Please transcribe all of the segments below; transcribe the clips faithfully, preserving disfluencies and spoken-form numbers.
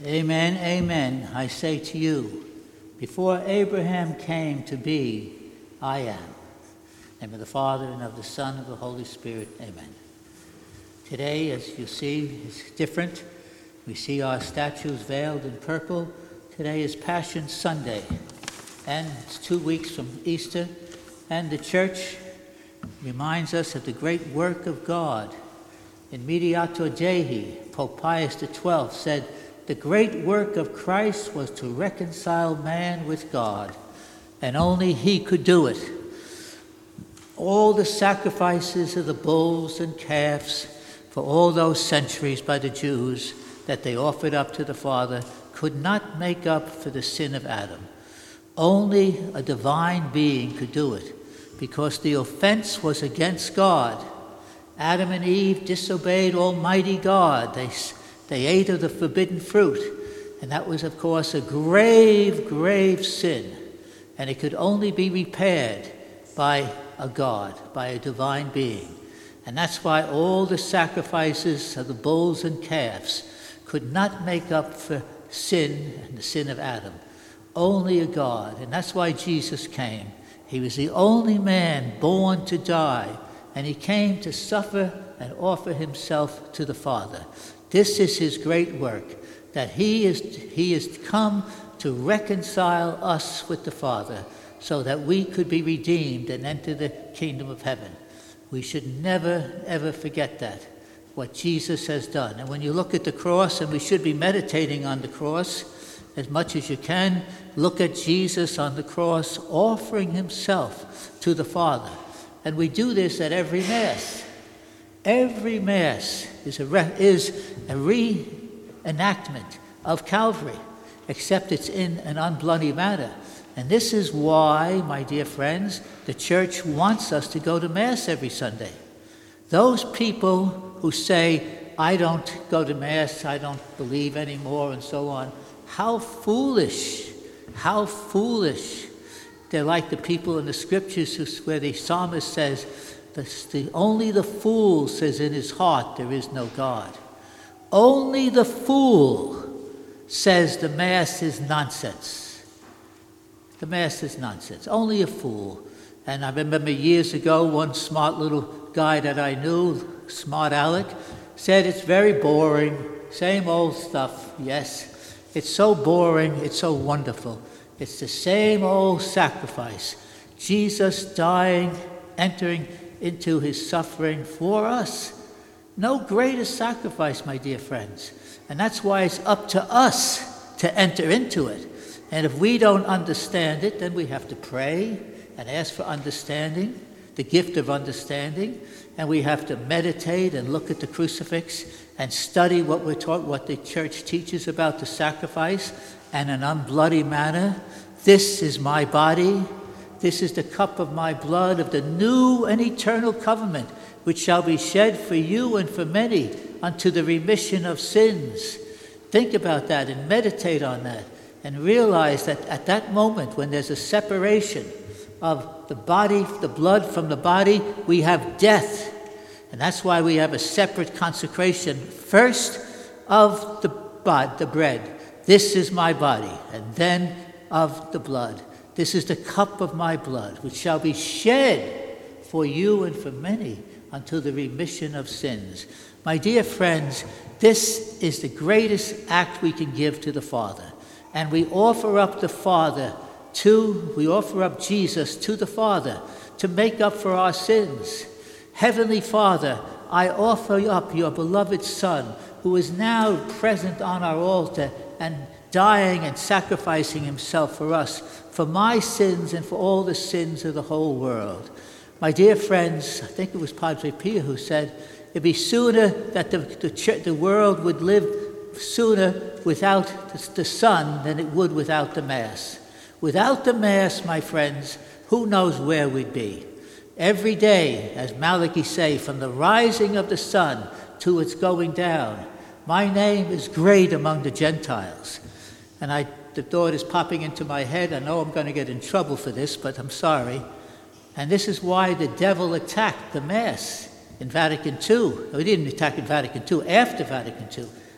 Amen, amen. I say to you, before Abraham came to be, I am. In the name of the Father, and of the Son, and of the Holy Spirit. Amen. Today, as you see, is different. We see our statues veiled in purple. Today is Passion Sunday, and it's two weeks from Easter, and the church reminds us of the great work of God. In Mediator Dei, Pope Pius the twelfth said, the great work of Christ was to reconcile man with God, and only he could do it. All the sacrifices of the bulls and calves for all those centuries by the Jews that they offered up to the Father could not make up for the sin of Adam. Only a divine being could do it, because the offense was against God. Adam and Eve disobeyed Almighty God. They, they ate of the forbidden fruit, and that was, of course, a grave, grave sin, and it could only be repaired by a God, by a divine being. And that's why all the sacrifices of the bulls and calves could not make up for sin and the sin of Adam. Only a God. And that's why Jesus came. He was the only man born to die, and he came to suffer and offer himself to the Father. This is his great work, that he is he is come to reconcile us with the Father, so that we could be redeemed and enter the kingdom of heaven. We should never, ever forget that, what Jesus has done. And when you look at the cross, and we should be meditating on the cross as much as you can, look at Jesus on the cross offering himself to the Father. And we do this at every Mass. Every Mass is a, re- is a reenactment of Calvary, except it's in an unbloody manner. And this is why, my dear friends, the church wants us to go to Mass every Sunday. Those people who say, I don't go to Mass, I don't believe anymore, and so on, how foolish, how foolish. They're like the people in the scriptures who, where the psalmist says, the, the, only the fool says in his heart there is no God. Only the fool says the Mass is nonsense. The Mass is nonsense. Only a fool. And I remember years ago, one smart little guy that I knew, Smart Alec, said it's very boring, same old stuff. Yes, it's so boring, it's so wonderful. It's the same old sacrifice. Jesus dying, entering into his suffering for us. No greater sacrifice, my dear friends. And that's why it's up to us to enter into it. And if we don't understand it, then we have to pray and ask for understanding, the gift of understanding, and we have to meditate and look at the crucifix and study what we're taught, what the church teaches about the sacrifice in an unbloody manner. This is my body. This is the cup of my blood of the new and eternal covenant, which shall be shed for you and for many unto the remission of sins. Think about that and meditate on that. And realize that at that moment when there's a separation of the body, the blood from the body, we have death. And that's why we have a separate consecration. First of the, bod, the bread. This is my body. And then of the blood. This is the cup of my blood, which shall be shed for you and for many until the remission of sins. My dear friends, this is the greatest act we can give to the Father. And we offer up the Father to, we offer up Jesus to the Father to make up for our sins. Heavenly Father, I offer up your beloved Son, who is now present on our altar and dying and sacrificing himself for us, for my sins and for all the sins of the whole world. My dear friends, I think it was Padre Pio who said, it'd be sooner that the, the, church, the world would live sooner without the Son than it would without the Mass. Without the Mass, my friends, who knows where we'd be. Every day, as Malachi say, from the rising of the sun to its going down, my name is great among the Gentiles. And I, the thought is popping into my head. I know I'm going to get in trouble for this, but I'm sorry. And this is why the devil attacked the Mass in Vatican Two. No, he didn't attack in Vatican Two, after Vatican Two.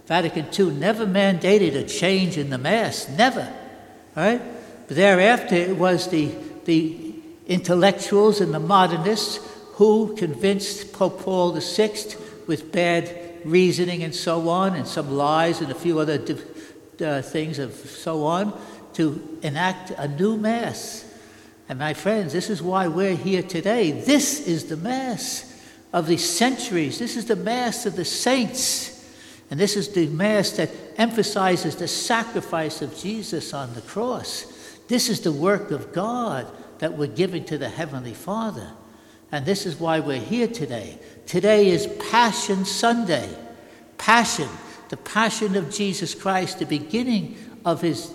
Vatican Two never mandated a change in the Mass, never. All right? But thereafter, it was the, the intellectuals and the modernists who convinced Pope Paul the Sixth with bad reasoning and so on, and some lies and a few other uh, things of so on, to enact a new Mass. And my friends, this is why we're here today. This is the Mass of the centuries. This is the Mass of the saints. And this is the Mass that emphasizes the sacrifice of Jesus on the cross. This is the work of God that we're giving to the Heavenly Father. And this is why we're here today. Today is Passion Sunday. Passion, the passion of Jesus Christ, the beginning of his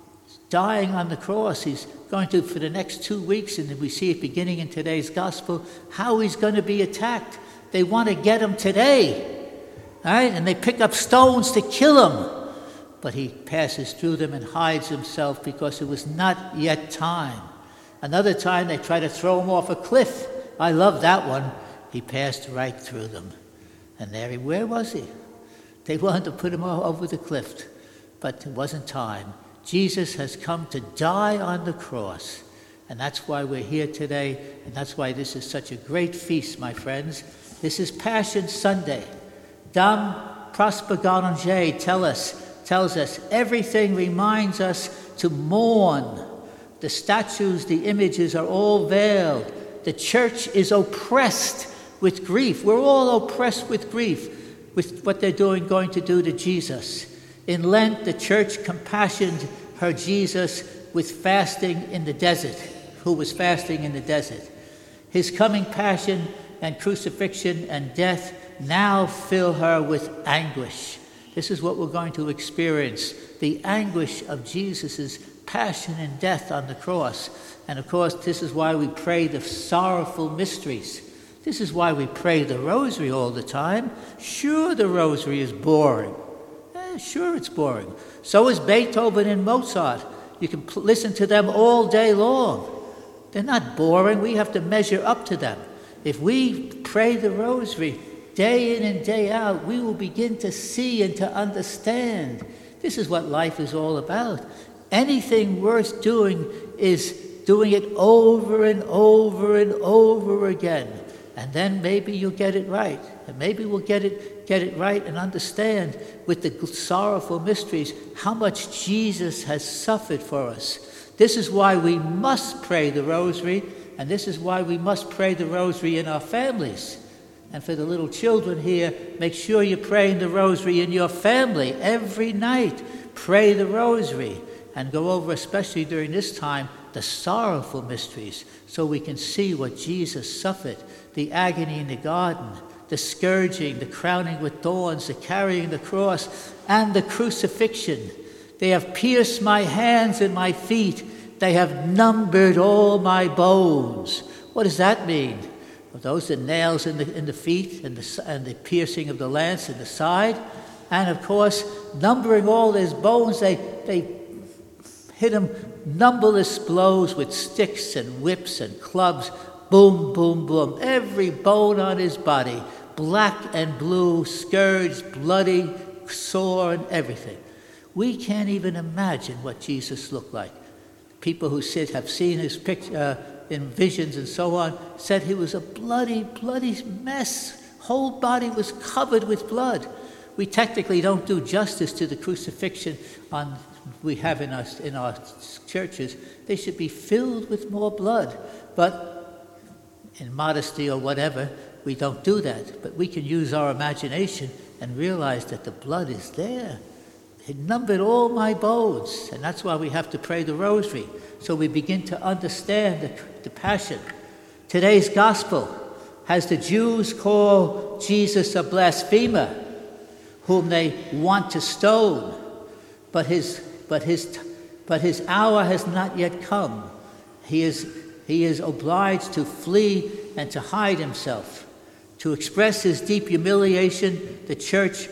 dying on the cross. He's going to, for the next two weeks, and we see it beginning in today's gospel, how he's going to be attacked. They want to get him today, right? And they pick up stones to kill him. But he passes through them and hides himself because it was not yet time. Another time they try to throw him off a cliff. I love that one. He passed right through them. And there he, where was he? They wanted to put him over the cliff, but it wasn't time. Jesus has come to die on the cross. And that's why we're here today, and that's why this is such a great feast, my friends. This is Passion Sunday. Dom Prosper Garanger tell us, tells us everything reminds us to mourn. The statues, the images are all veiled. The church is oppressed with grief. We're all oppressed with grief with what they're doing, going to do to Jesus. In Lent, the church compassioned her Jesus with fasting in the desert, who was fasting in the desert. His coming passion and crucifixion and death now fill her with anguish. This is what we're going to experience, the anguish of Jesus' passion and death on the cross. And of course, this is why we pray the sorrowful mysteries. This is why we pray the rosary all the time. Sure, the rosary is boring. Eh, sure, it's boring. So is Beethoven and Mozart. You can pl- listen to them all day long. They're not boring. We have to measure up to them. If we pray the rosary day in and day out, we will begin to see and to understand. This is what life is all about. Anything worth doing is doing it over and over and over again. And then maybe you'll get it right. And maybe we'll get it, get it right and understand with the sorrowful mysteries how much Jesus has suffered for us. This is why we must pray the rosary, and this is why we must pray the rosary in our families. And for the little children here, make sure you're praying the rosary in your family every night. Pray the rosary and go over, especially during this time, the sorrowful mysteries, so we can see what Jesus suffered, the agony in the garden, the scourging, the crowning with thorns, the carrying the cross, and the crucifixion. They have pierced my hands and my feet. They have numbered all my bones. What does that mean? Well, those are nails in the, in the feet and the, and the piercing of the lance in the side. And of course, numbering all his bones, they, they hit him numberless blows with sticks and whips and clubs. Boom, boom, boom. Every bone on his body, black and blue, scourged, bloody, sore, and everything. We can't even imagine what Jesus looked like. People who sit, have seen his picture uh, in visions and so on, said he was a bloody, bloody mess. Whole body was covered with blood. We technically don't do justice to the crucifixion on we have in our, in our churches. They should be filled with more blood. But in modesty or whatever, we don't do that. But we can use our imagination and realize that the blood is there. It numbered all my bones. And that's why we have to pray the rosary, so we begin to understand the, the passion. Today's gospel has the Jews call Jesus a blasphemer, whom they want to stone. But his, but his, but his hour has not yet come. He is, he is obliged to flee and to hide himself. To express his deep humiliation, the church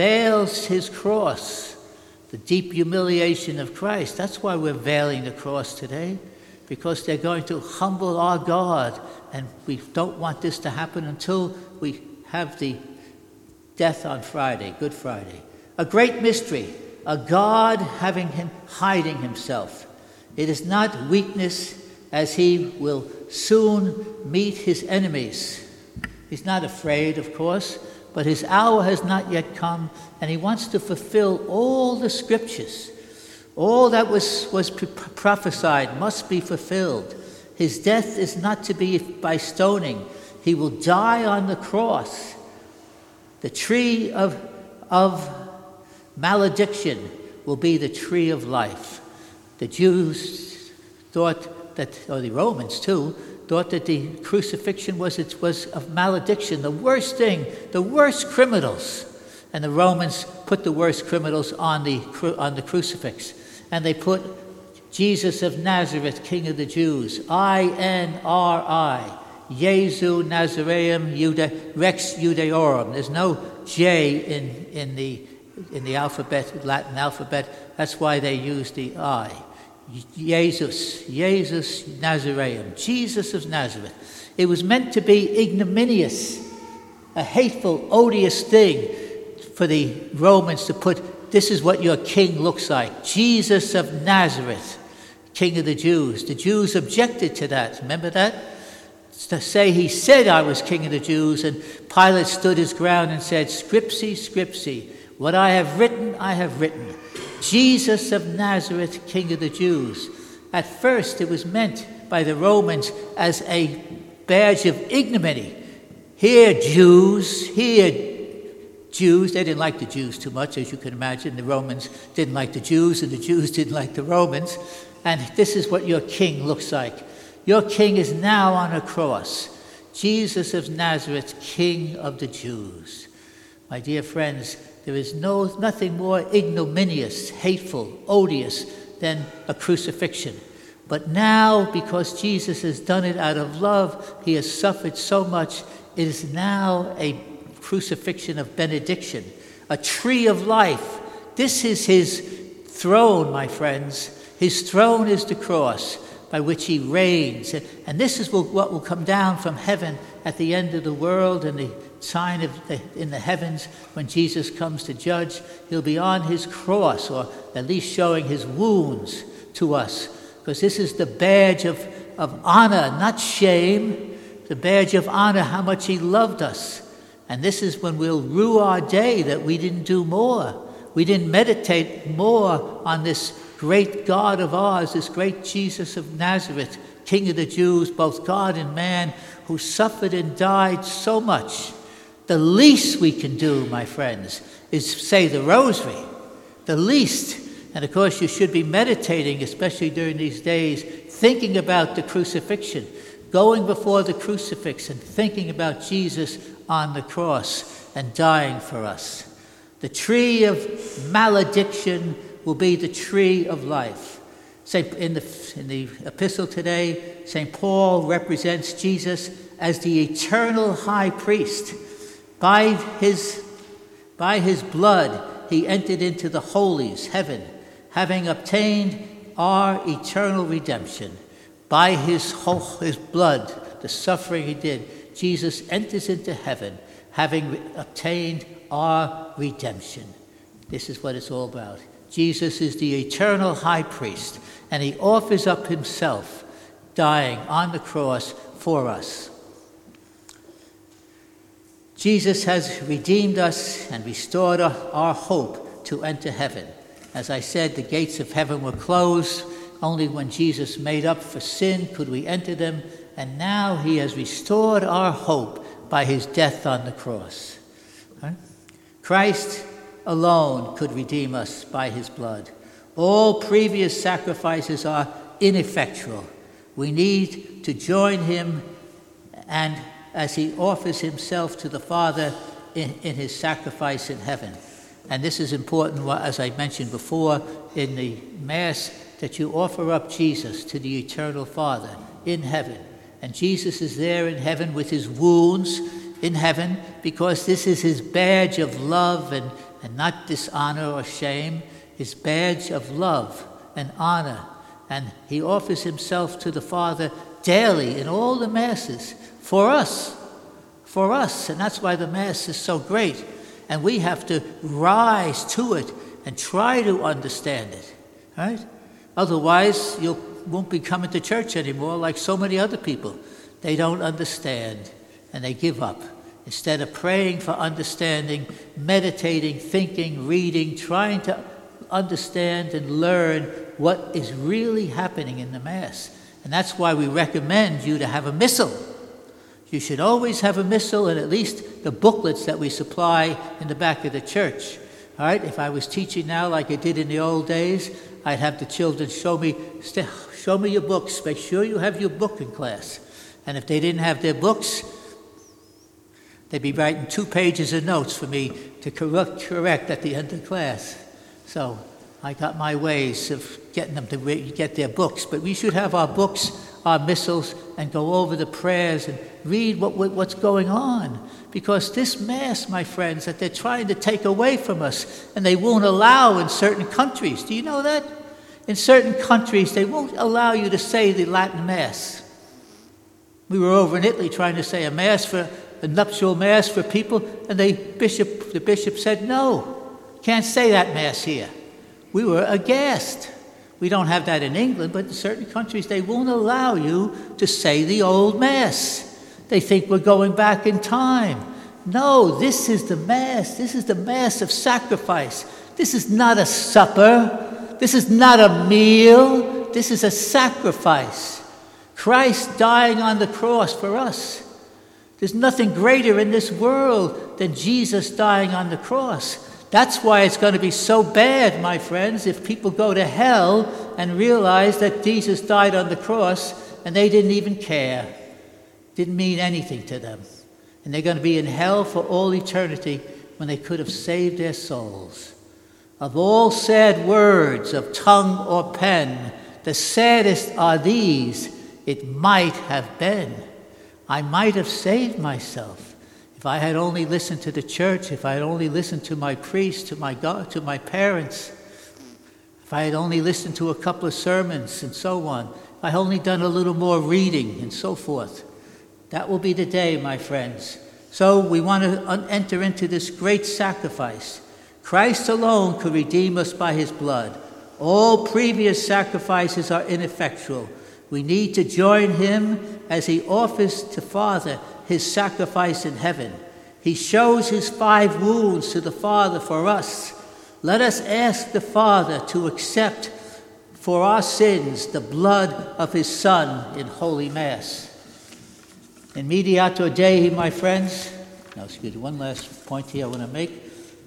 veils his cross. The deep humiliation of Christ. That's why we're veiling the cross today, because they're going to humble our God, and we don't want this to happen until we have the death on Friday, Good Friday, A great mystery, a God having him hiding himself. It is not weakness, as he will soon meet his enemies. He's not afraid, of course, but his hour has not yet come, and he wants to fulfill all the scriptures. All that was, was prophesied must be fulfilled. His death is not to be by stoning. He will die on the cross. The tree of, of malediction will be the tree of life. The Jews thought that, or the Romans too, thought that the crucifixion was, it was of malediction, the worst thing, the worst criminals. And the Romans put the worst criminals on the, on the crucifix. And they put Jesus of Nazareth, King of the Jews, I N R I, Jesu Nazareum Juda, Rex Judaeorum. There's no J in, in, the, in the alphabet, Latin alphabet. That's why they use the I. Jesus, Jesus Nazareum, Jesus of Nazareth. It was meant to be ignominious, a hateful, odious thing for the Romans to put, this is what your king looks like, Jesus of Nazareth, King of the Jews. The Jews objected to that. Remember that? To say he said I was King of the Jews, and Pilate stood his ground and said, Scripsi, Scripsi, what I have written, I have written. Jesus of Nazareth, King of the Jews. At first it was meant by the Romans as a badge of ignominy. Here, Jews, here, Jews. They didn't like the Jews too much, as you can imagine. The Romans didn't like the Jews, and the Jews didn't like the Romans. And this is what your king looks like. Your king is now on a cross. Jesus of Nazareth, King of the Jews. My dear friends, there is no nothing more ignominious, hateful, odious than a crucifixion. But now, because Jesus has done it out of love, he has suffered so much, it is now a crucifixion of benediction, a tree of life. This is his throne, my friends. His throne is the cross by which he reigns. And this is what will come down from heaven at the end of the world, and the sign of the, in the heavens when Jesus comes to judge. He'll be on his cross, or at least showing his wounds to us, because this is the badge of, of honor, not shame, the badge of honor, how much he loved us. And this is when we'll rue our day that we didn't do more. We didn't meditate more on this great God of ours, this great Jesus of Nazareth, King of the Jews, both God and man, who suffered and died so much. The least we can do, my friends, is say the rosary. The least. And of course, you should be meditating, especially during these days, thinking about the crucifixion, going before the crucifix and thinking about Jesus on the cross and dying for us. The tree of malediction will be the tree of life. Saint, in the, in the epistle today, Saint Paul represents Jesus as the eternal high priest. By his, by his blood, he entered into the holies, heaven, having obtained our eternal redemption. By his, whole, his blood, the suffering he did, Jesus enters into heaven, having re- obtained our redemption. This is what it's all about. Jesus is the eternal high priest, and he offers up himself, dying on the cross for us. Jesus has redeemed us and restored our, our hope to enter heaven. As I said, the gates of heaven were closed. Only when Jesus made up for sin could we enter them, and now he has restored our hope by his death on the cross. Right? Christ alone could redeem us by his blood. All previous sacrifices are ineffectual. We need to join him, and as he offers himself to the Father in, in his sacrifice in heaven. And this is important, as I mentioned before, in the Mass, that you offer up Jesus to the eternal Father in heaven. And Jesus is there in heaven with his wounds in heaven, because this is his badge of love and, and not dishonor or shame, his badge of love and honor. And he offers himself to the Father daily in all the Masses for us, for us. And that's why the Mass is so great. and we have to rise to it and try to understand it, right? Otherwise, you won't be coming to church anymore like so many other people. They don't understand, and they give up. Instead of praying for understanding, meditating, thinking, reading, trying to understand and learn what is really happening in the Mass. And that's why we recommend you to have a missal. You should always have a missal and at least the booklets that we supply in the back of the church. All right, if I was teaching now like I did in the old days, I'd have the children show me, show me your books. Make sure you have your book in class. And if they didn't have their books, they'd be writing two pages of notes for me to correct, correct at the end of class. So I got my ways of getting them to re- get their books. But we should have our books, our missals, and go over the prayers and read what, what, what's going on. Because this Mass, my friends, that they're trying to take away from us, and they won't allow in certain countries. Do you know that? In certain countries, they won't allow you to say the Latin Mass. We were over in Italy trying to say a Mass for a nuptial Mass for people, and they bishop, the bishop said, no, can't say that Mass here. We were aghast. We don't have that in England, but in certain countries they won't allow you to say the old Mass. They think we're going back in time. No, this is the Mass. This is the Mass of sacrifice. This is not a supper. This is not a meal. This is a sacrifice. Christ dying on the cross for us. There's nothing greater in this world than Jesus dying on the cross. That's why it's going to be so bad, my friends, if people go to hell and realize that Jesus died on the cross and they didn't even care. Didn't mean anything to them. And they're going to be in hell for all eternity when they could have saved their souls. Of all sad words of tongue or pen, the saddest are these, it might have been. I might have saved myself. If I had only listened to the church, if I had only listened to my priest, to my God, to my parents, if I had only listened to a couple of sermons and so on, if I had only done a little more reading and so forth, that will be the day, my friends. So we want to enter into this great sacrifice. Christ alone could redeem us by his blood. All previous sacrifices are ineffectual. We need to join him as he offers to Father his sacrifice in heaven. He shows his five wounds to the Father for us. Let us ask the Father to accept for our sins the blood of his Son in Holy Mass. In Mediator Dei, my friends, no, excuse me, one last point here I want to make.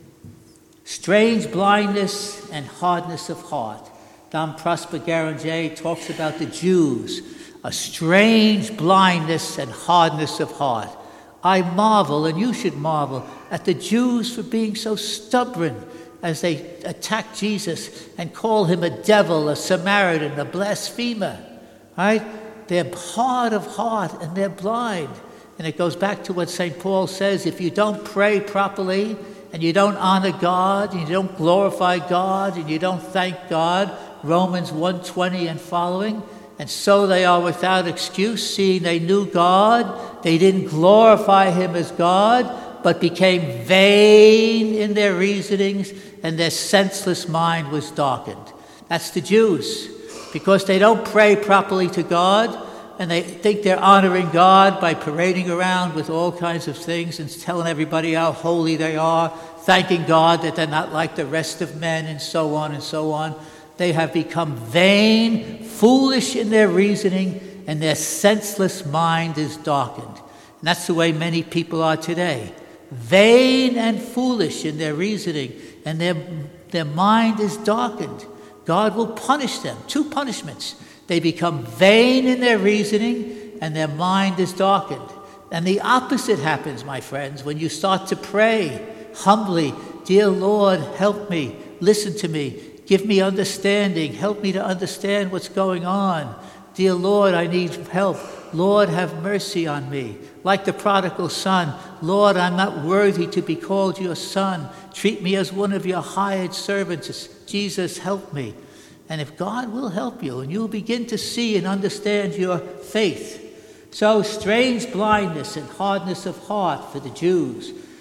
Strange blindness and hardness of heart. Dom Prosper Garanger talks about the Jews, a strange blindness and hardness of heart. I marvel, and you should marvel, at the Jews for being so stubborn as they attack Jesus and call him a devil, a Samaritan, a blasphemer. Right? They're hard of heart and they're blind. And it goes back to what Saint Paul says, if you don't pray properly and you don't honor God and you don't glorify God and you don't thank God, Romans one twenty and following, and so they are without excuse, seeing they knew God, they didn't glorify him as God, but became vain in their reasonings, and their senseless mind was darkened. That's the Jews. Because they don't pray properly to God, and they think they're honoring God by parading around with all kinds of things and telling everybody how holy they are, thanking God that they're not like the rest of men, and so on and so on. They have become vain, foolish in their reasoning, and their senseless mind is darkened. And that's the way many people are today. Vain and foolish in their reasoning, and their, their mind is darkened. God will punish them. Two punishments. They become vain in their reasoning, and their mind is darkened. And the opposite happens, my friends, when you start to pray humbly, dear Lord, help me, listen to me, give me understanding, help me to understand what's going on. Dear Lord, I need help. Lord, have mercy on me. Like the prodigal son, Lord, I'm not worthy to be called your son. Treat me as one of your hired servants. Jesus, help me. And if God will help you, and you'll begin to see and understand your faith. So strange blindness and hardness of heart for the Jews.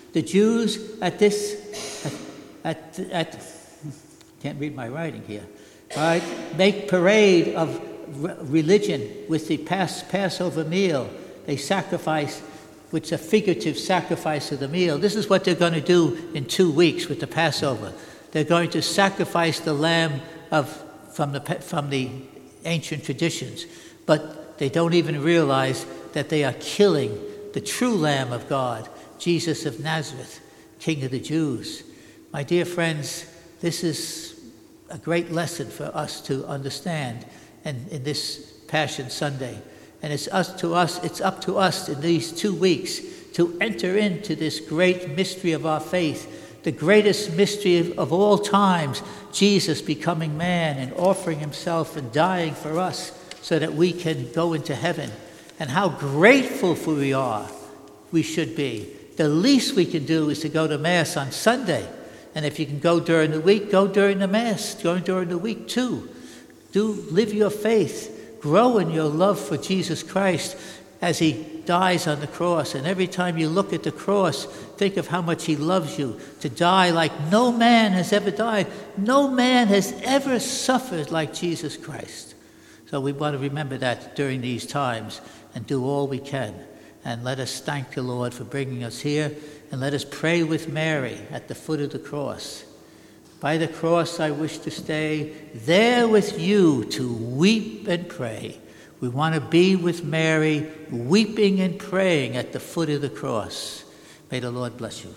The Jews at this, at, at, at can't read my writing here, all right, make parade of re- religion with the Pass, Passover meal. They sacrifice, which is a figurative sacrifice of the meal. This is what they're going to do in two weeks with the Passover. They're going to sacrifice the lamb of from the from the ancient traditions, but they don't even realize that they are killing the true Lamb of God, Jesus of Nazareth, King of the Jews. My dear friends, this is a great lesson for us to understand in, in this Passion Sunday. And it's us to us, it's up to us in these two weeks to enter into this great mystery of our faith, the greatest mystery of, of all times, Jesus becoming man and offering himself and dying for us so that we can go into heaven. And how grateful for we are, we should be. The least we can do is to go to Mass on Sunday. And if you can go during the week, go during the Mass. Go during the week too. Do live your faith. Grow in your love for Jesus Christ as he dies on the cross. And every time you look at the cross, think of how much he loves you, to die like no man has ever died. No man has ever suffered like Jesus Christ. So we want to remember that during these times and do all we can. And let us thank the Lord for bringing us here. And let us pray with Mary at the foot of the cross. By the cross I wish to stay, there with you to weep and pray. We want to be with Mary, weeping and praying at the foot of the cross. May the Lord bless you.